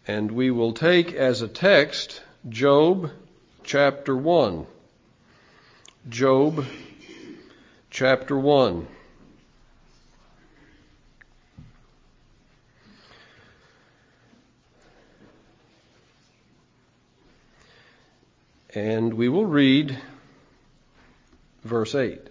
And we will take as a text Job chapter 1. Job chapter 1. And we will read verse 8.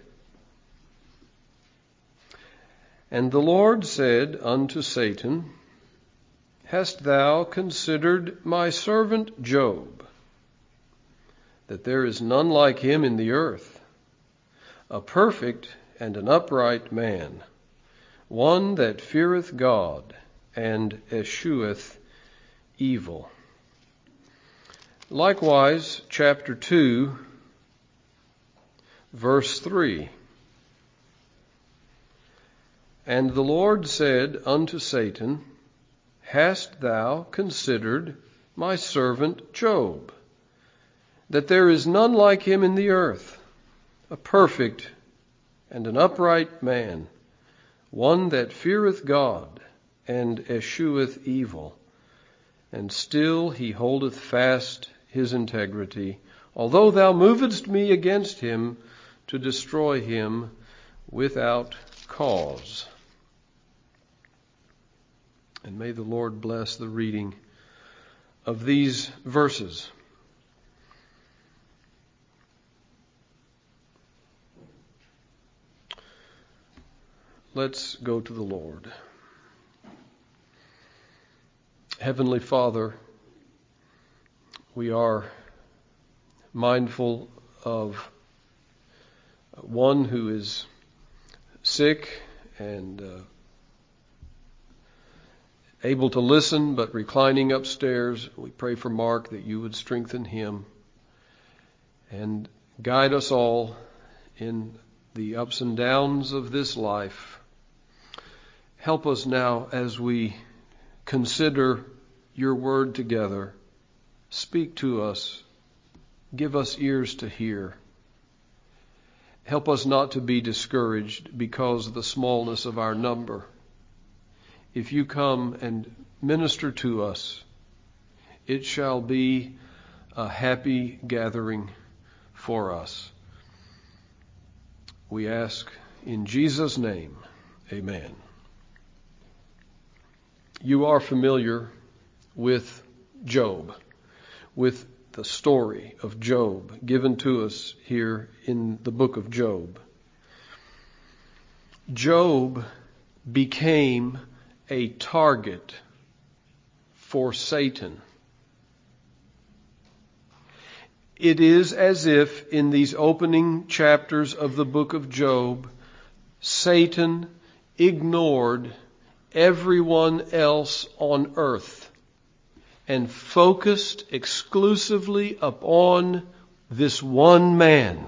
And the Lord said unto Satan, Hast thou considered my servant Job, that there is none like him in the earth, a perfect and an upright man, one that feareth God and escheweth evil? Likewise, chapter 2, verse 3. And the Lord said unto Satan, Hast thou considered my servant Job, that there is none like him in the earth, a perfect and an upright man, one that feareth God and escheweth evil, and still he holdeth fast his integrity, although thou movedst me against him to destroy him without cause. And may the Lord bless the reading of these verses. Let's go to the Lord. Heavenly Father, we are mindful of one who is sick and able to listen, but reclining upstairs. We pray for Mark that you would strengthen him and guide us all in the ups and downs of this life. Help us now as we consider your word together. Speak to us. Give us ears to hear. Help us not to be discouraged because of the smallness of our number. If you come and minister to us, it shall be a happy gathering for us. We ask in Jesus' name, amen. You are familiar with Job, with the story of Job given to us here in the book of Job. Job became a target for Satan. It is as if in these opening chapters of the book of Job, Satan ignored everyone else on earth and focused exclusively upon this one man,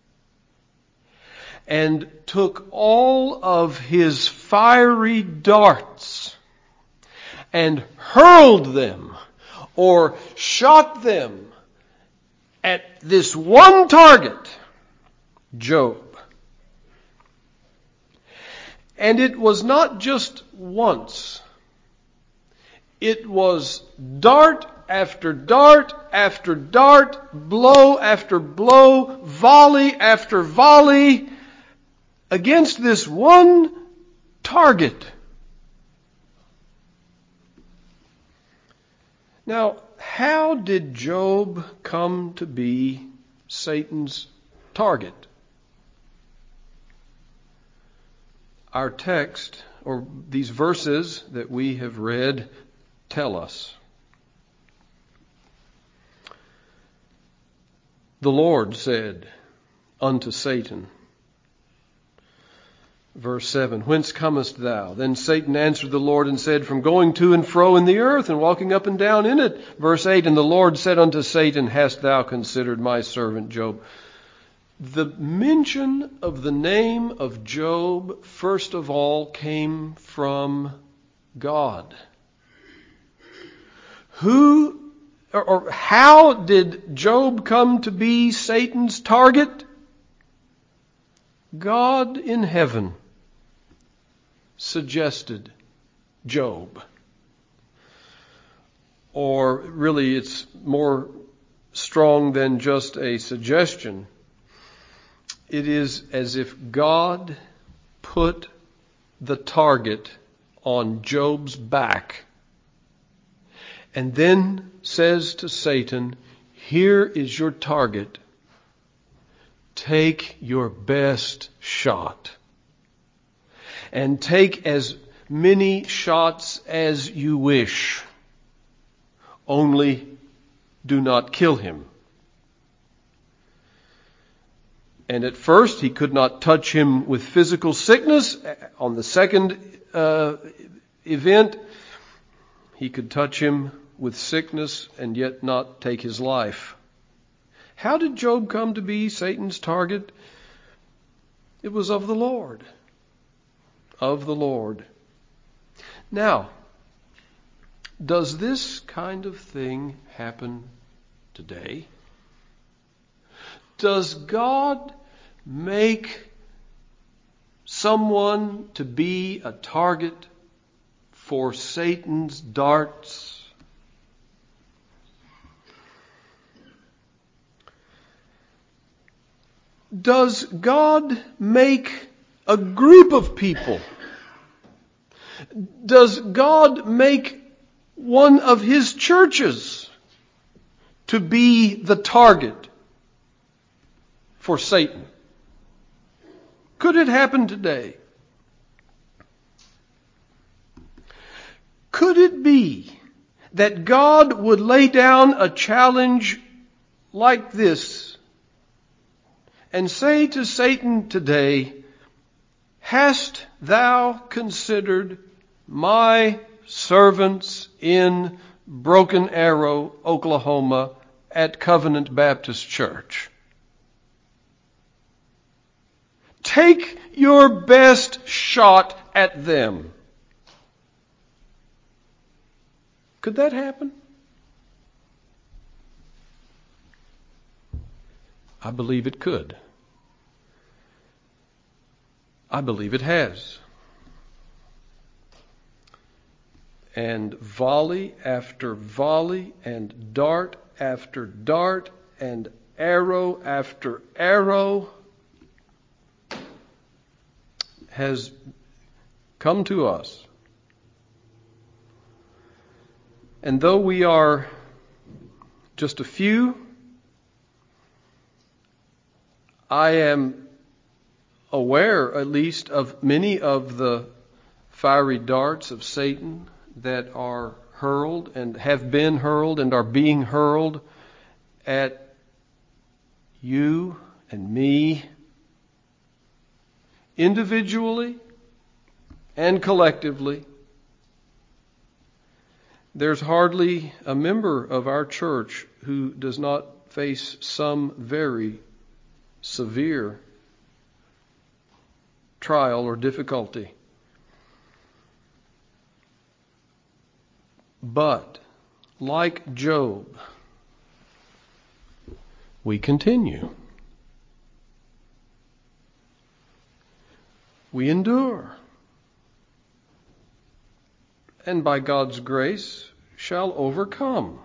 and took all of his fiery darts and hurled them or shot them at this one target, Job. And it was not just once. It was dart after dart after dart, blow after blow, volley after volley against this one target. Now, how did Job come to be Satan's target? Our text, or these verses that we have read, tell us. The Lord said unto Satan, verse 7, Whence comest thou? Then Satan answered the Lord and said, From going to and fro in the earth and walking up and down in it. Verse 8, And the Lord said unto Satan, Hast thou considered my servant Job? The mention of the name of Job, first of all, came from God. Who or how did Job come to be Satan's target? God in heaven suggested Job. or really it's more strong than just a suggestion. It is as if God put the target on Job's back and then says to Satan, here is your target. Take your best shot. And take as many shots as you wish. Only do not kill him. And at first he could not touch him with physical sickness. On the second event, he could touch him with sickness and yet not take his life. How did Job come to be Satan's target? It was of the Lord. Of the Lord. Now, does this kind of thing happen today? Does God make someone to be a target for Satan's darts? Does God make a group of people? Does God make one of His churches to be the target for Satan? Could it happen today? Could it be that God would lay down a challenge like this and say to Satan today, hast thou considered my servants in Broken Arrow, Oklahoma, at Covenant Baptist Church? Take your best shot at them. Could that happen? I believe it could. I believe it has. And volley after volley and dart after dart and arrow after arrow has come to us. And though we are just a few, I am aware, at least, of many of the fiery darts of Satan that are hurled and have been hurled and are being hurled at you and me, individually and collectively. There's hardly a member of our church who does not face some very severe trial or difficulty. But, like Job, we continue. We endure. And by God's grace shall overcome.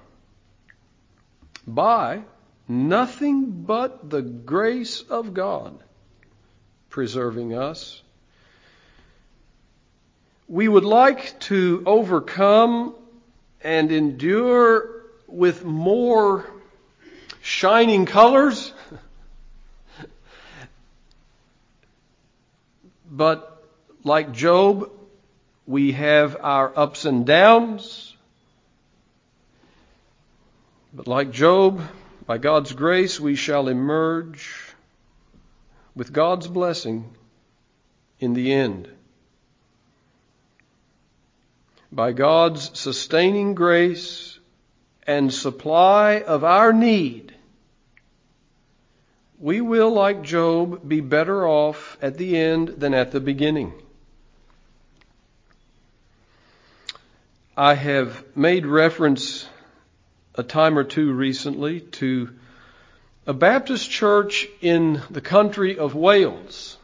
By nothing but the grace of God preserving us. We would like to overcome and endure with more shining colors. But like Job, we have our ups and downs. But like Job, by God's grace, we shall emerge with God's blessing in the end. By God's sustaining grace and supply of our need, we will, like Job, be better off at the end than at the beginning. I have made reference a time or two recently to a Baptist church in the country of Wales,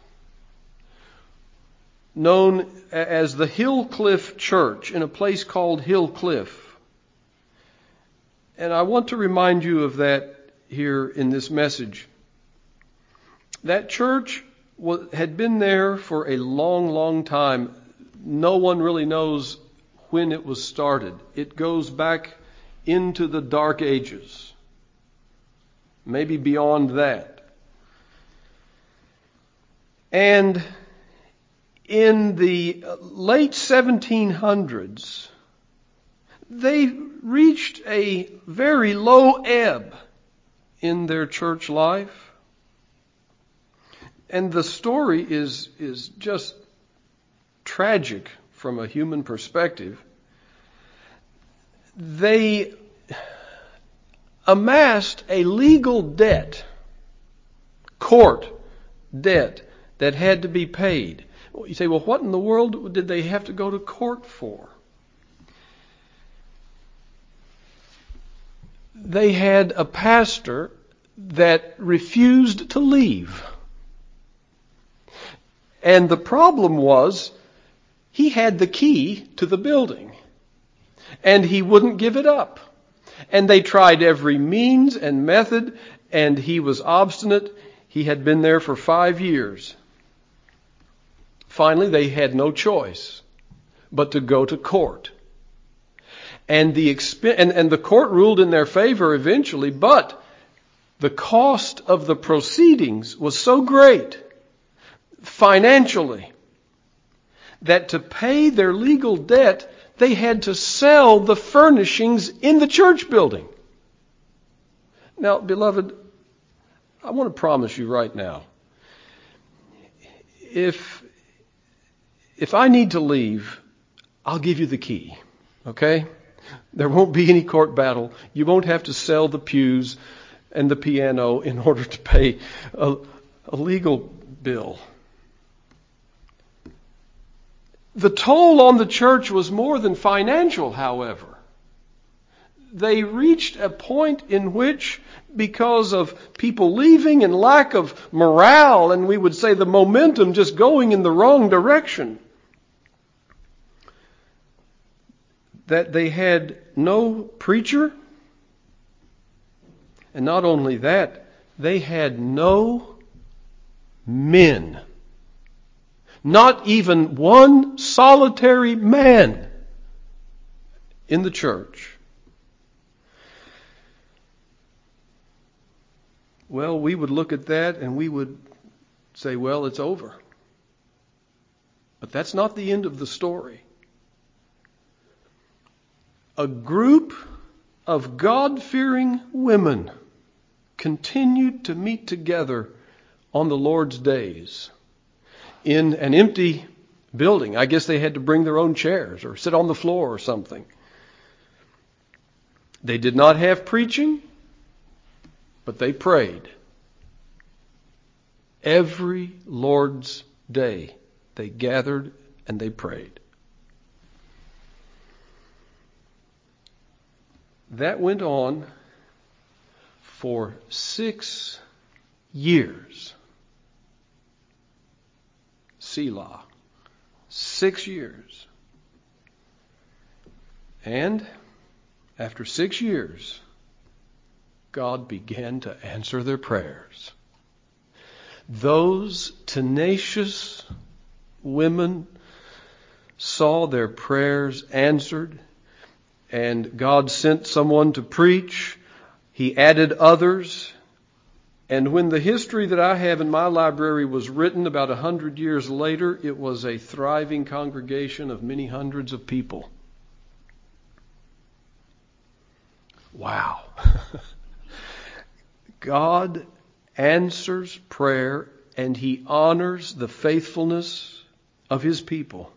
known as the Hillcliffe Church, in a place called Hillcliffe. And I want to remind you of that here in this message. That church had been there for a long, long time. No one really knows when it was started. It goes back into the Dark Ages, maybe beyond that. And in the late 1700s, they reached a very low ebb in their church life. And the story is just tragic from a human perspective. They amassed a legal debt, court debt, that had to be paid. You say, well, what in the world did they have to go to court for? They had a pastor that refused to leave. And the problem was, he had the key to the building, and he wouldn't give it up. And they tried every means and method, and he was obstinate. He had been there for 5 years. Finally, they had no choice but to go to court. And the court ruled in their favor eventually, but the cost of the proceedings was so great financially that to pay their legal debt, they had to sell the furnishings in the church building. Now, beloved, I want to promise you right now, if I need to leave, I'll give you the key, okay? There won't be any court battle. You won't have to sell the pews and the piano in order to pay a legal bill. The toll on the church was more than financial, however. They reached a point in which, because of people leaving and lack of morale, and we would say the momentum just going in the wrong direction, that they had no preacher. And not only that, they had no men. Not even one solitary man in the church. Well, we would look at that and we would say, well, it's over. But that's not the end of the story. A group of God-fearing women continued to meet together on the Lord's days in an empty building. I guess they had to bring their own chairs or sit on the floor or something. They did not have preaching, but they prayed. Every Lord's day, they gathered and they prayed. That went on for 6 years. Selah. 6 years. And after 6 years, God began to answer their prayers. Those tenacious women saw their prayers answered, and God sent someone to preach. He added others. And when the history that I have in my library was written about 100 years later, it was a thriving congregation of many hundreds of people. Wow. God answers prayer, and He honors the faithfulness of His people.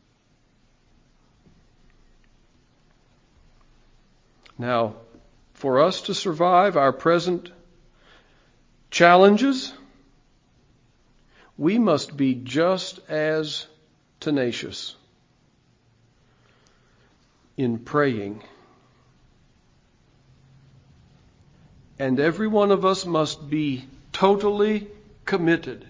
Now, for us to survive our present challenges, we must be just as tenacious in praying. And every one of us must be totally committed.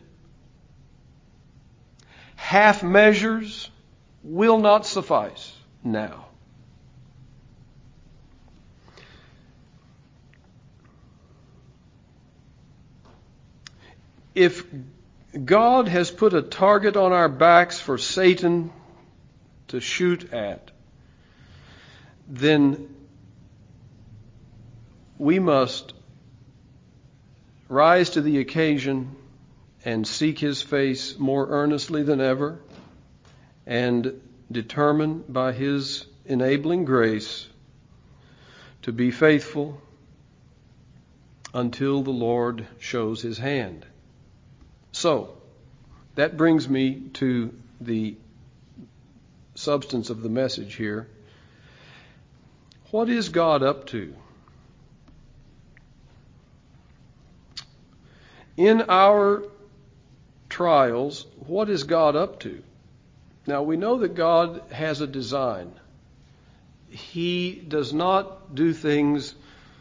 Half measures will not suffice now. If God has put a target on our backs for Satan to shoot at, then we must rise to the occasion and seek His face more earnestly than ever, and determine by His enabling grace to be faithful until the Lord shows His hand. So, that brings me to the substance of the message here. What is God up to? In our trials, what is God up to? Now, we know that God has a design. He does not do things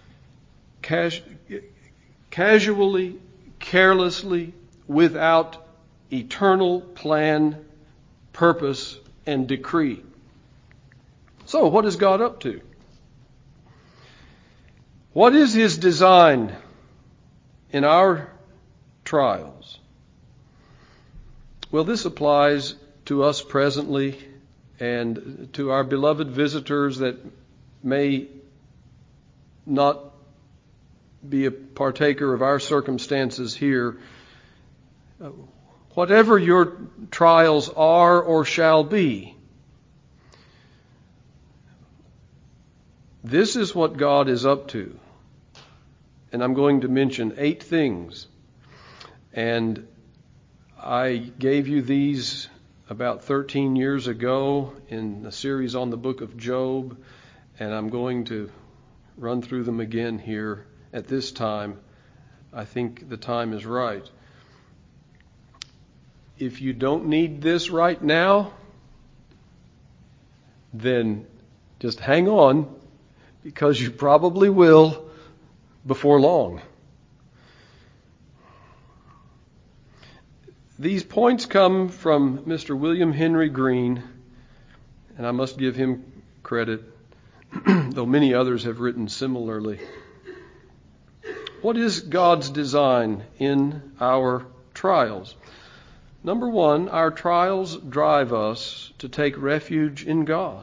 casually, carelessly, without eternal plan, purpose, and decree. So, what is God up to? What is His design in our trials? Well, this applies to us presently and to our beloved visitors that may not be a partaker of our circumstances here. Whatever your trials are or shall be, this is what God is up to. And I'm going to mention 8 things. And I gave you these about 13 years ago in a series on the book of Job, and I'm going to run through them again here at this time. I think the time is right. If you don't need this right now, then just hang on, because you probably will before long. These points come from Mr. William Henry Green, and I must give him credit, though many others have written similarly. What is God's design in our trials? Number 1, our trials drive us to take refuge in God.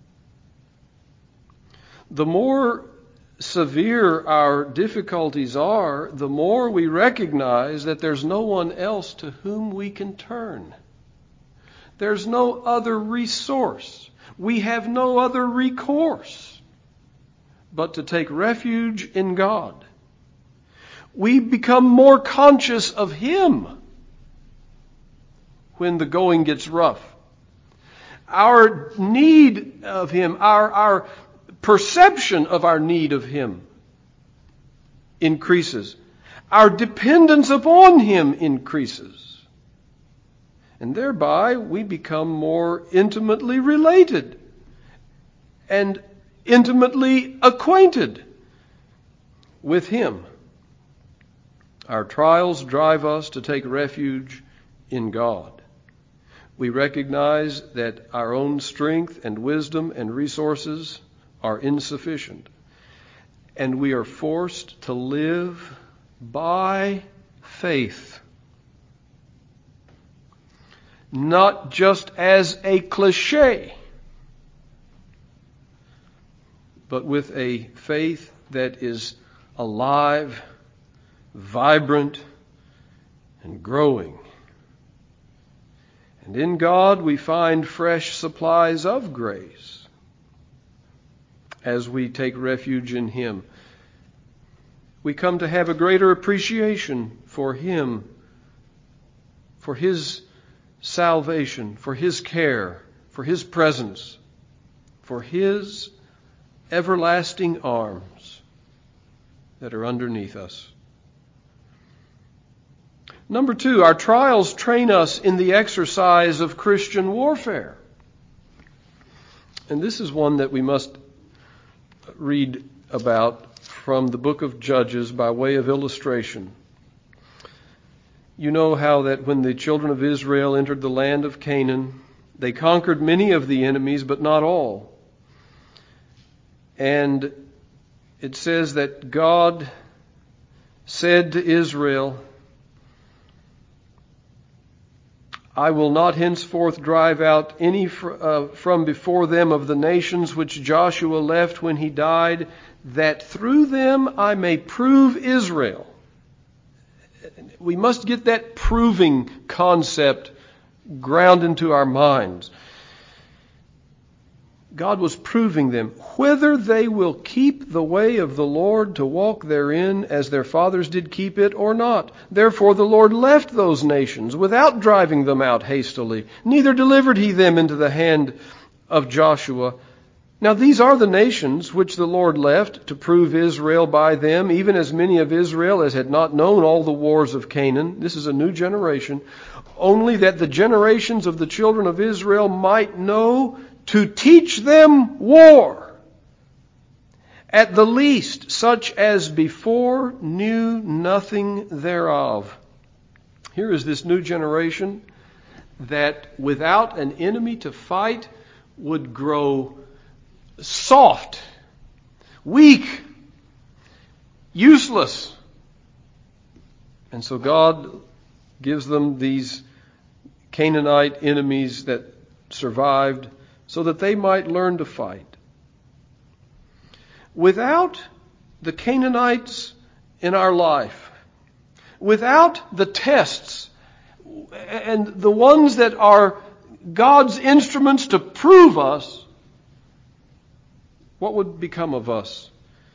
The more severe our difficulties are, the more we recognize that there's no one else to whom we can turn. There's no other resource. We have no other recourse but to take refuge in God. We become more conscious of Him when the going gets rough. Our need of Him, our perception of our need of Him increases. Our dependence upon Him increases. And thereby we become more intimately related and intimately acquainted with Him. Our trials drive us to take refuge in God. We recognize that our own strength and wisdom and resources are insufficient, and we are forced to live by faith, not just as a cliche, but with a faith that is alive, vibrant, and growing. And in God we find fresh supplies of grace as we take refuge in Him. We come to have a greater appreciation for Him, for His salvation, for His care, for His presence, for His everlasting arms that are underneath us. Number 2, our trials train us in the exercise of Christian warfare. And this is one that we must read about from the book of Judges by way of illustration. You know how that when the children of Israel entered the land of Canaan, they conquered many of the enemies, but not all. And it says that God said to Israel, I will not henceforth drive out any from before them of the nations which Joshua left when he died, that through them I may prove Israel. We must get that proving concept ground into our minds. God was proving them whether they will keep the way of the Lord to walk therein as their fathers did keep it or not. Therefore the Lord left those nations without driving them out hastily, neither delivered he them into the hand of Joshua. Now these are the nations which the Lord left to prove Israel by them, even as many of Israel as had not known all the wars of Canaan. This is a new generation. Only that the generations of the children of Israel might know to teach them war, at the least such as before knew nothing thereof. Here is this new generation that without an enemy to fight would grow soft, weak, useless. And so God gives them these Canaanite enemies that survived so that they might learn to fight. Without the Canaanites in our life, without the tests and the ones that are God's instruments to prove us, what would become of us?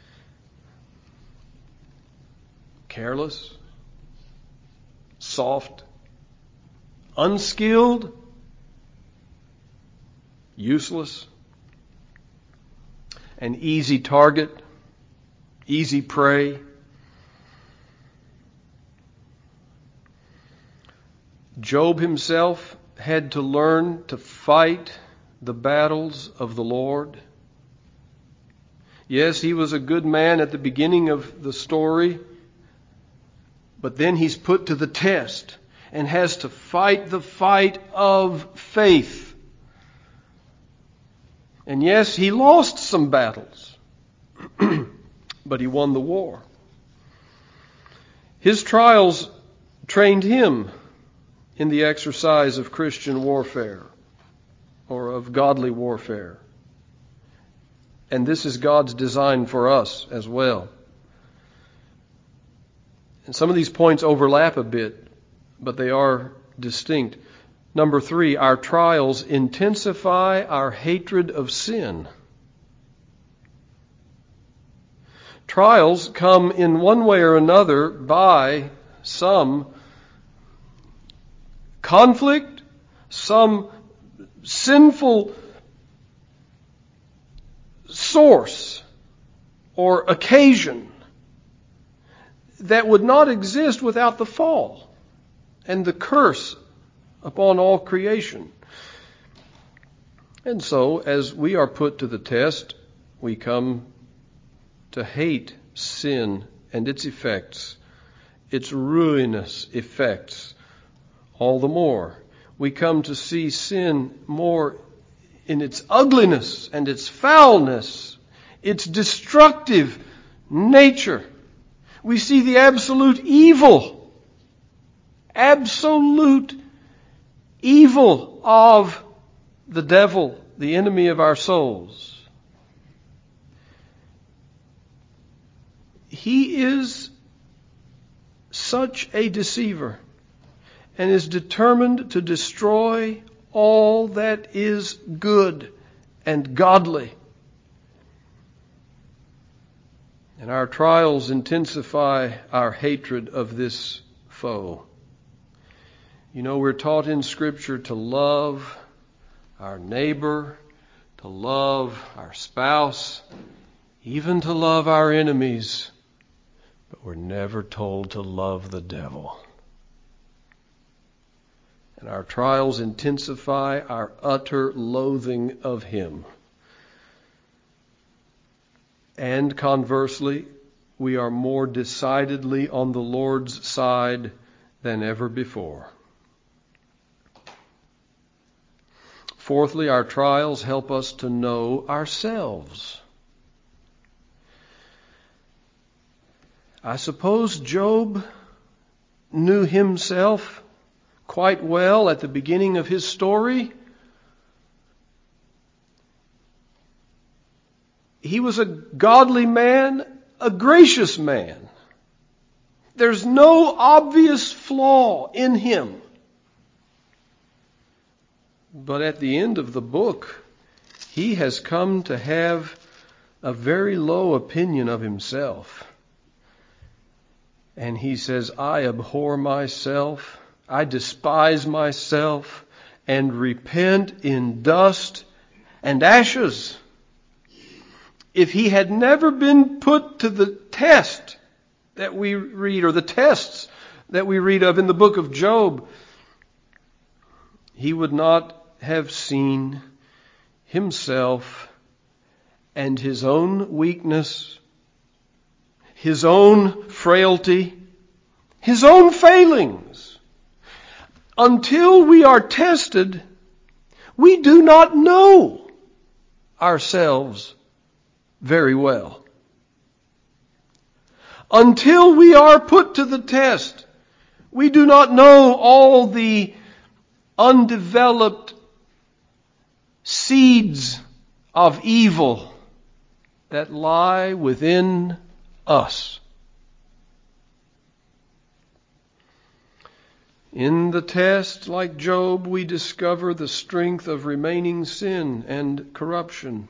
Careless, soft, unskilled, useless, an easy target, easy prey. Job himself had to learn to fight the battles of the Lord. Yes, he was a good man at the beginning of the story, but then he's put to the test and has to fight the fight of faith. And yes, he lost some battles, but he won the war. His trials trained him in the exercise of Christian warfare or of godly warfare. And this is God's design for us as well. And some of these points overlap a bit, but they are distinct. Number 3, our trials intensify our hatred of sin. Trials come in one way or another by some conflict, some sinful source or occasion that would not exist without the fall and the curse upon all creation. And so, as we are put to the test, we come to hate sin and its effects, its ruinous effects, all the more. We come to see sin more in its ugliness and its foulness, its destructive nature. We see the absolute evil of the devil, the enemy of our souls. He is such a deceiver and is determined to destroy all that is good and godly. And our trials intensify our hatred of this foe. You know, we're taught in Scripture to love our neighbor, to love our spouse, even to love our enemies. But we're never told to love the devil. And our trials intensify our utter loathing of him. And conversely, we are more decidedly on the Lord's side than ever before. Fourthly, our trials help us to know ourselves. I suppose Job knew himself quite well at the beginning of his story. He was a godly man, a gracious man. There's no obvious flaw in him. But at the end of the book, he has come to have a very low opinion of himself. And he says, I abhor myself, I despise myself, and repent in dust and ashes. If he had never been put to the test that we read, or the tests that we read of in the book of Job, he would not have seen himself and his own weakness, his own frailty, his own failings. Until we are tested, we do not know ourselves very well. Until we are put to the test, we do not know all the undeveloped seeds of evil that lie within us. In the test, like Job, we discover the strength of remaining sin and corruption.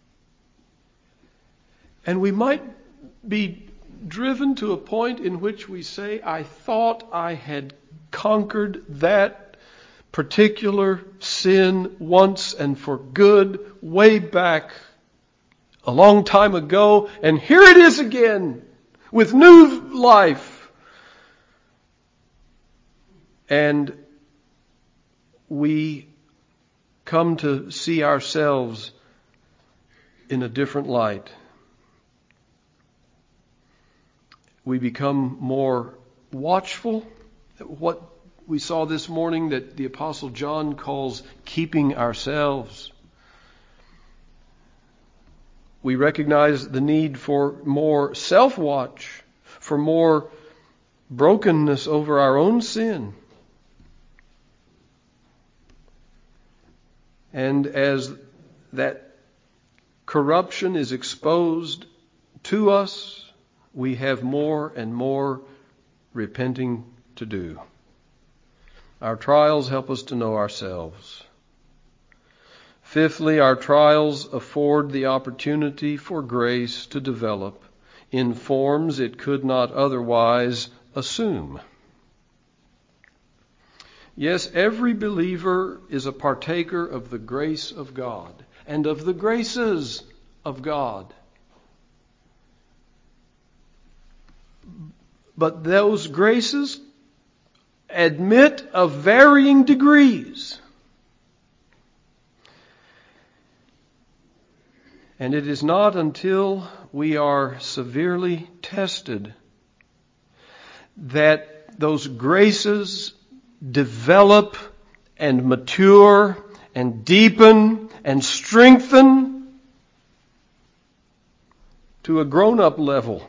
And we might be driven to a point in which we say, I thought I had conquered that particular sin once and for good, way back a long time ago, and here it is again with new life. And we come to see ourselves in a different light. We become more watchful. What we saw this morning that the Apostle John calls keeping ourselves. We recognize the need for more self-watch, for more brokenness over our own sin. And as that corruption is exposed to us, we have more and more repenting to do. Our trials help us to know ourselves. Fifthly, our trials afford the opportunity for grace to develop in forms it could not otherwise assume. Yes, every believer is a partaker of the grace of God and of the graces of God. But those graces admit of varying degrees. And it is not until we are severely tested that those graces develop and mature and deepen and strengthen to a grown-up level.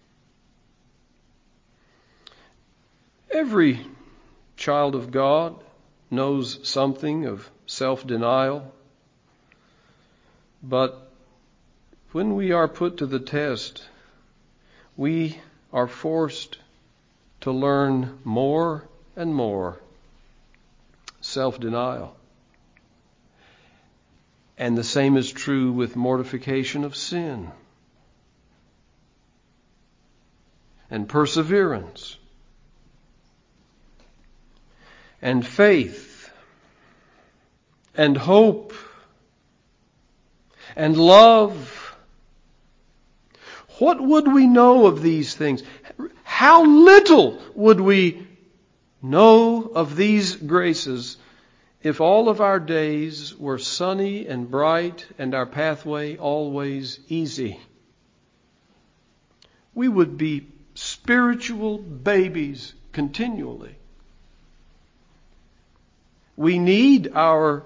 Every child of God knows something of self-denial, but when we are put to the test, we are forced to learn more and more self-denial. And the same is true with mortification of sin and perseverance and faith and hope and love. What would we know of these things? How little would we know of these graces if all of our days were sunny and bright and our pathway always easy? We would be spiritual babies continually. We need our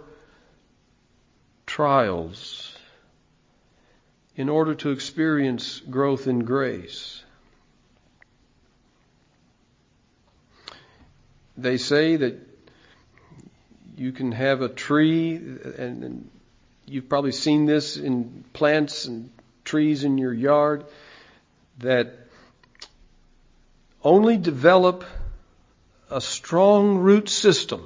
trials in order to experience growth in grace. They say that You can have a tree, and you've probably seen this in plants and trees in your yard, that only develop a strong root system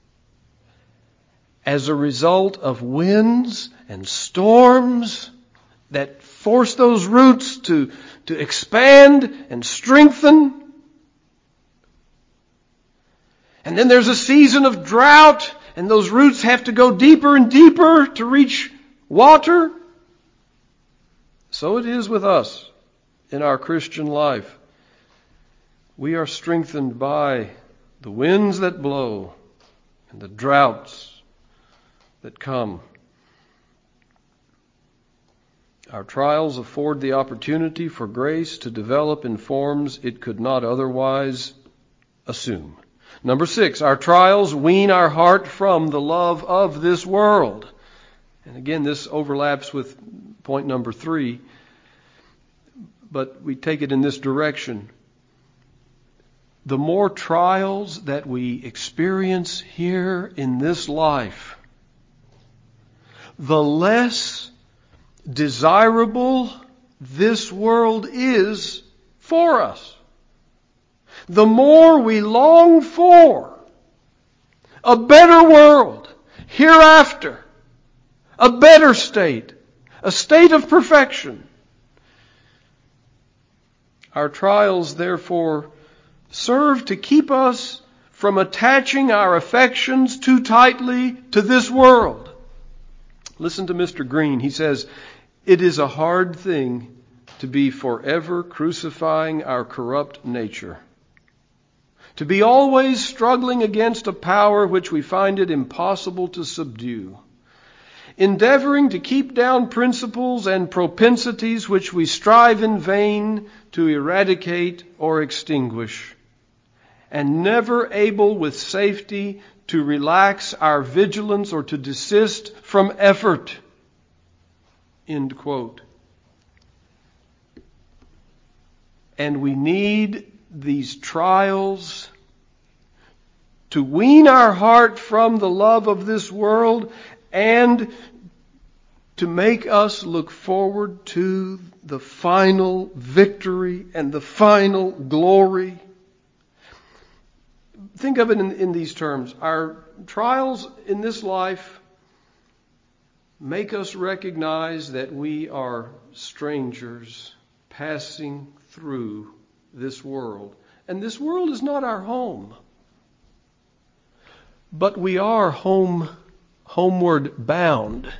as a result of winds and storms that force those roots to expand and strengthen. And then there's a season of drought, and those roots have to go deeper and deeper to reach water. So it is with us in our Christian life. We are strengthened by the winds that blow and the droughts that come. Our trials afford the opportunity for grace to develop in forms it could not otherwise assume. Number 6, our trials wean our heart from the love of this world. And again, this overlaps with point number 3, but we take it in this direction. The more trials that we experience here in this life, the less desirable this world is for us. The more we long for a better world, hereafter, a better state, a state of perfection. Our trials, therefore, serve to keep us from attaching our affections too tightly to this world. Listen to Mr. Green. He says, "It is a hard thing to be forever crucifying our corrupt nature, to be always struggling against a power which we find it impossible to subdue, endeavoring to keep down principles and propensities which we strive in vain to eradicate or extinguish, and never able with safety to relax our vigilance or to desist from effort." End quote. And we need these trials to wean our heart from the love of this world and to make us look forward to the final victory and the final glory. Think of it in these terms. Our trials in this life make us recognize that we are strangers passing through this world. And this world is not our home. But we are homeward bound.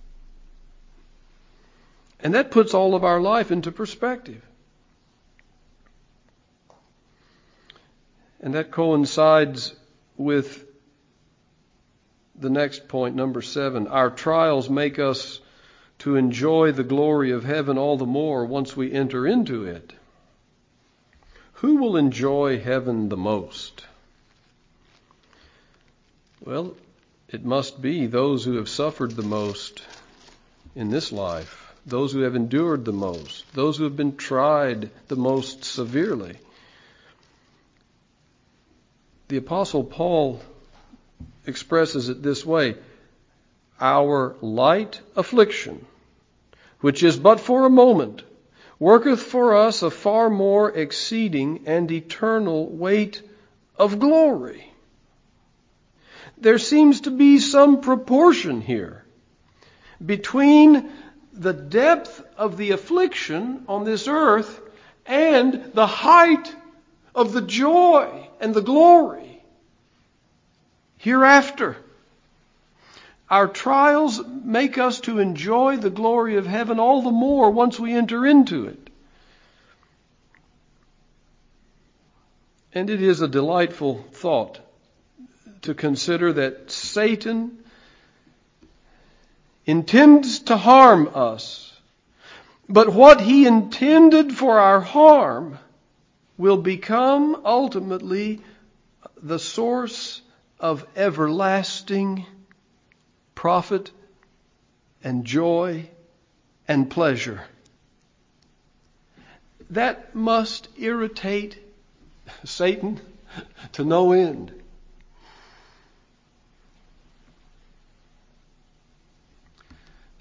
And that puts all of our life into perspective. And that coincides with the next point, number 7. Our trials make us to enjoy the glory of heaven all the more once we enter into it. Who will enjoy heaven the most? Well, it must be those who have suffered the most in this life, those who have endured the most, those who have been tried the most severely. The Apostle Paul expresses it this way: "Our light affliction, which is but for a moment, worketh for us a far more exceeding and eternal weight of glory." There seems to be some proportion here between the depth of the affliction on this earth and the height of the joy and the glory hereafter. Our trials make us to enjoy the glory of heaven all the more once we enter into it. And it is a delightful thought to consider that Satan intends to harm us, but what he intended for our harm will become ultimately the source of everlasting profit and joy and pleasure. That must irritate Satan to no end.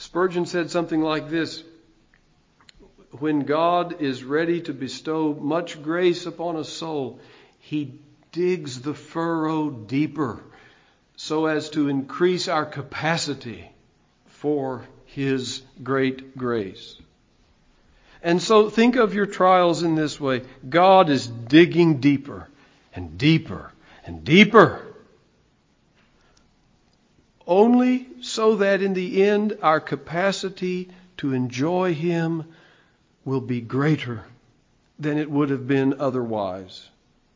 Spurgeon said something like this: when God is ready to bestow much grace upon a soul, He digs the furrow deeper so as to increase our capacity for His great grace. And so think of your trials in this way. God is digging deeper and deeper and deeper, only so that in the end our capacity to enjoy Him will be greater than it would have been otherwise.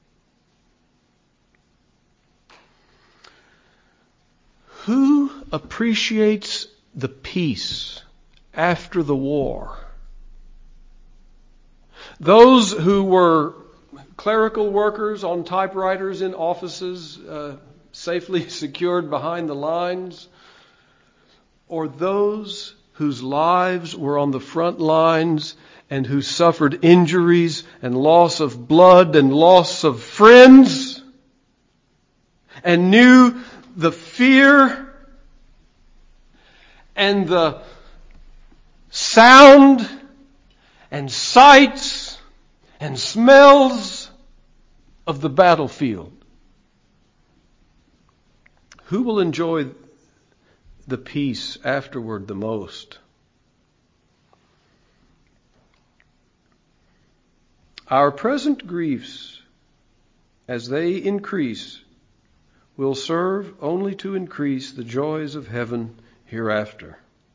Who appreciates the peace after the war? Those who were clerical workers on typewriters in offices, safely secured behind the lines, or those whose lives were on the front lines and who suffered injuries and loss of blood and loss of friends and knew the fear and the sound and sights and smells of the battlefield? Who will enjoy the peace afterward the most? Our present griefs, as they increase, will serve only to increase the joys of heaven hereafter.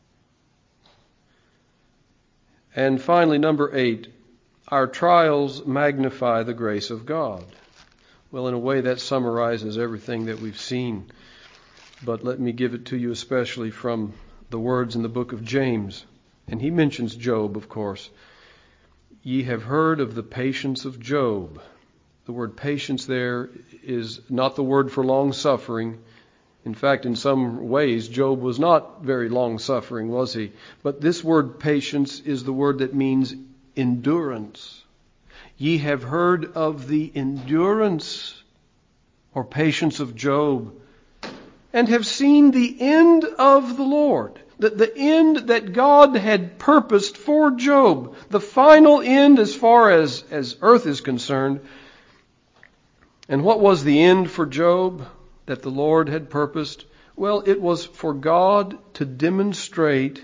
And finally, number 8, our trials magnify the grace of God. Well, in a way that summarizes everything that we've seen. But let me give it to you especially from the words in the book of James. And he mentions Job, of course. Ye have heard of the patience of Job. The word patience there is not the word for long suffering. In fact, in some ways, Job was not very long suffering, was he? But this word patience is the word that means endurance. Ye have heard of the endurance or patience of Job, and have seen the end of the Lord. The end that God had purposed for Job. The final end as far as earth is concerned. And what was the end for Job that the Lord had purposed? Well, it was for God to demonstrate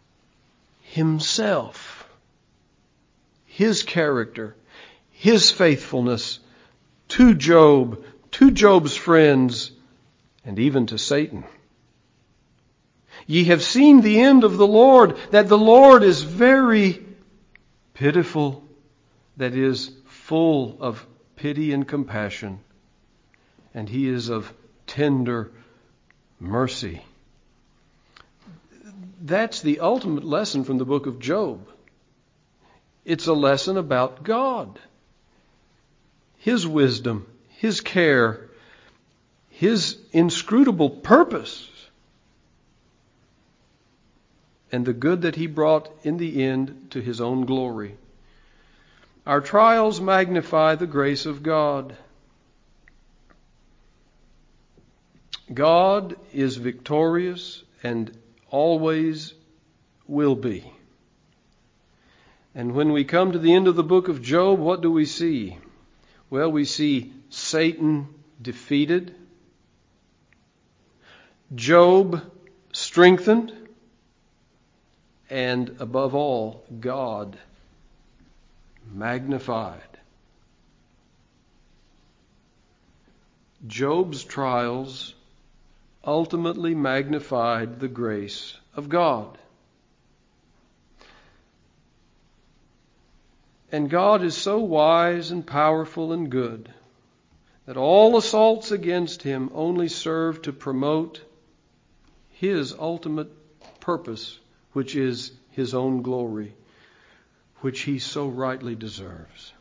Himself, His character, His faithfulness to Job, to Job's friends, and even to Satan. Ye have seen the end of the Lord, that the Lord is very pitiful, that is, full of pity and compassion, and He is of tender mercy. That's the ultimate lesson from the book of Job. It's a lesson about God, His wisdom, His care, His inscrutable purpose, and the good that He brought in the end to His own glory. Our trials magnify the grace of God. God is victorious and always will be. And when we come to the end of the book of Job, what do we see? Well, we see Satan defeated, Job strengthened, and above all, God magnified. Job's trials ultimately magnified the grace of God. And God is so wise and powerful and good that all assaults against Him only serve to promote His ultimate purpose, which is His own glory, which He so rightly deserves.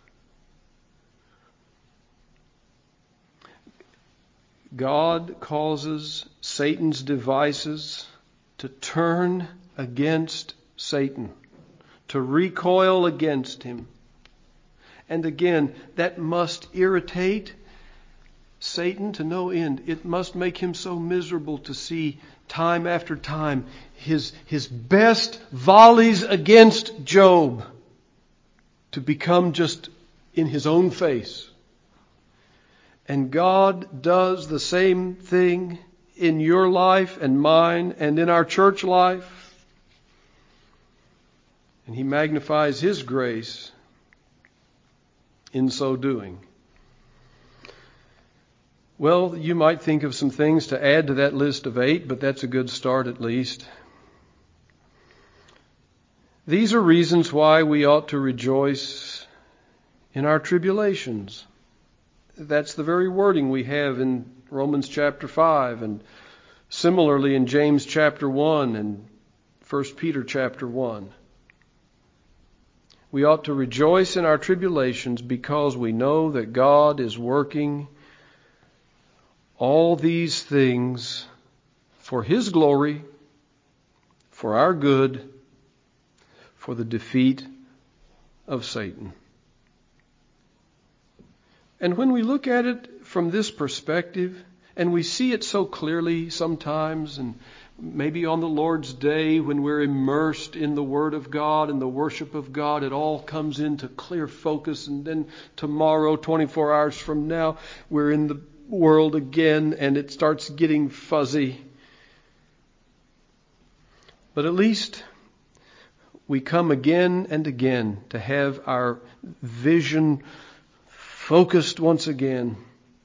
God causes Satan's devices to turn against Satan, to recoil against him. And again, that must irritate Satan to no end. It must make him so miserable to see time after time, his best volleys against Job to become just in his own face. And God does the same thing in your life and mine and in our church life. And He magnifies His grace in so doing. Well, you might think of some things to add to that list of 8, but that's a good start at least. These are reasons why we ought to rejoice in our tribulations. That's the very wording we have in Romans chapter 5 and similarly in James chapter 1 and 1 Peter chapter 1. We ought to rejoice in our tribulations because we know that God is working all these things for His glory, for our good, for the defeat of Satan. And when we look at it from this perspective, and we see it so clearly sometimes, and maybe on the Lord's Day when we're immersed in the Word of God and the worship of God, it all comes into clear focus, and then tomorrow, 24 hours from now, we're in the world again and it starts getting fuzzy. But at least we come again and again to have our vision focused once again.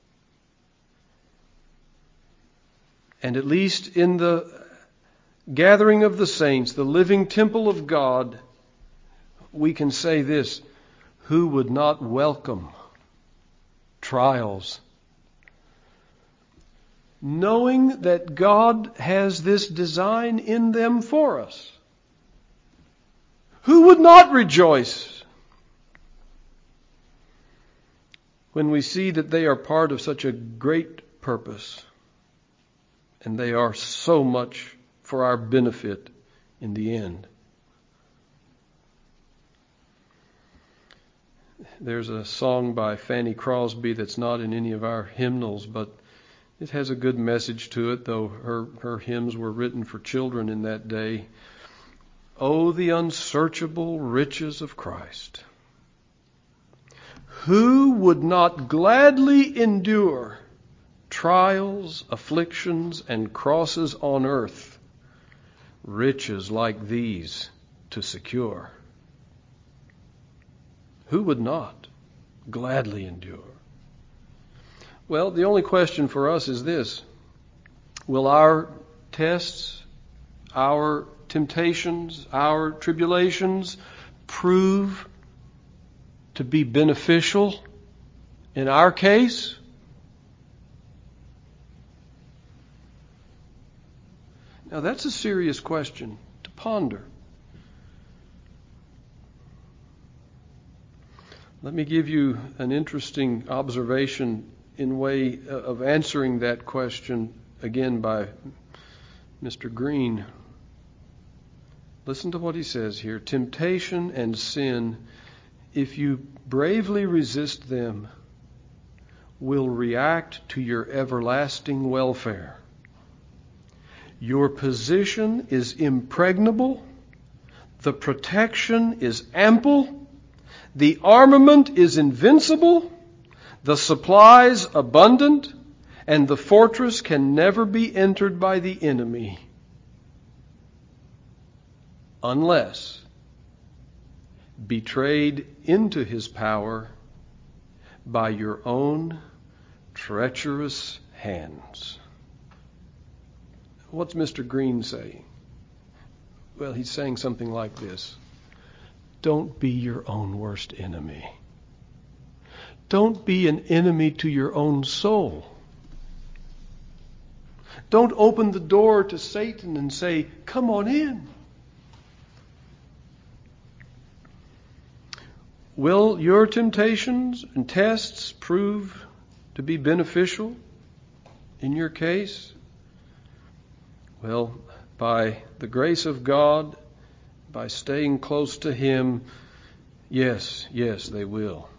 And at least in the gathering of the saints, the living temple of God, we can say this: who would not welcome trials? Knowing that God has this design in them for us. Who would not rejoice when we see that they are part of such a great purpose and they are so much for our benefit in the end? There's a song by Fanny Crosby that's not in any of our hymnals, but it has a good message to it, though her hymns were written for children in that day. Oh, the unsearchable riches of Christ! Who would not gladly endure trials, afflictions, and crosses on earth, riches like these to secure? Who would not gladly endure? Well, the only question for us is this: will our tests, our temptations, our tribulations prove to be beneficial in our case? Now that's a serious question to ponder. Let me give you an interesting observation in way of answering that question again by Mr. Green. Listen to what he says here. Temptation and sin, if you bravely resist them, will react to your everlasting welfare. Your position is impregnable. The protection is ample. The armament is invincible. The supplies abundant. And the fortress can never be entered by the enemy unless betrayed into his power by your own treacherous hands. What's Mr. Green saying? Well, he's saying something like this: don't be your own worst enemy. Don't be an enemy to your own soul. Don't open the door to Satan and say, come on in. Will your temptations and tests prove to be beneficial in your case? Well, by the grace of God, by staying close to Him, yes, they will.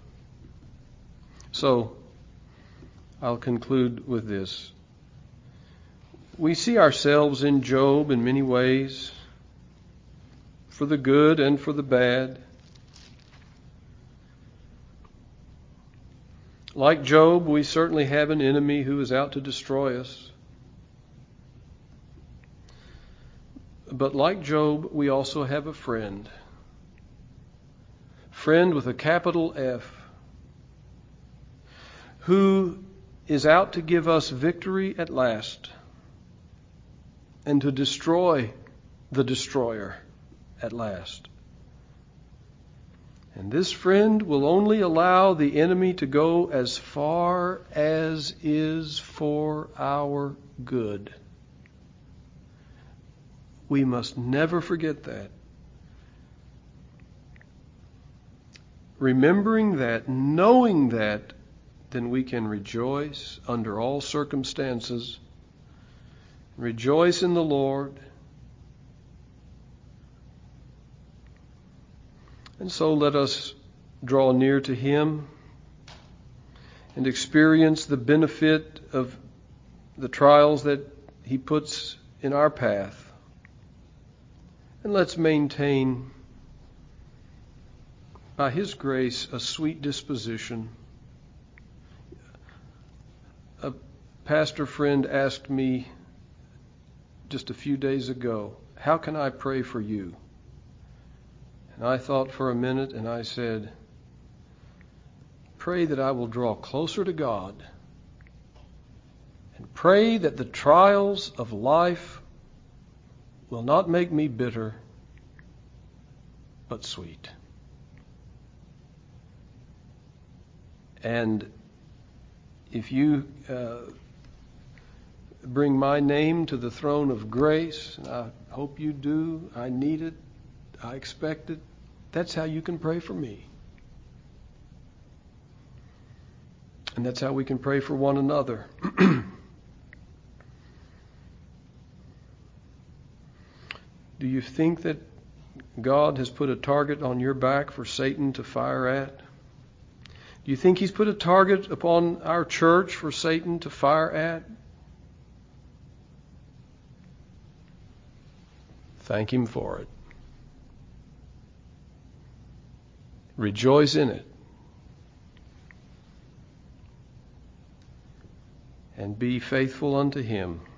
So, I'll conclude with this. We see ourselves in Job in many ways, for the good and for the bad. Like Job, we certainly have an enemy who is out to destroy us. But like Job, we also have a friend. Friend with a capital F, who is out to give us victory at last and to destroy the destroyer at last. And this friend will only allow the enemy to go as far as is for our good. We must never forget that. Remembering that, knowing that, then we can rejoice under all circumstances. Rejoice in the Lord. And so let us draw near to Him and experience the benefit of the trials that He puts in our path. And let's maintain, by His grace, a sweet disposition. A pastor friend asked me just a few days ago, "How can I pray for you?" And I thought for a minute and I said, "Pray that I will draw closer to God, and pray that the trials of life will not make me bitter, but sweet." And if you bring my name to the throne of grace, and I hope you do, I need it, I expect it, that's how you can pray for me. And that's how we can pray for one another. Do you think that God has put a target on your back for Satan to fire at? Do you think He's put a target upon our church for Satan to fire at? Thank Him for it. Rejoice in it. And be faithful unto Him.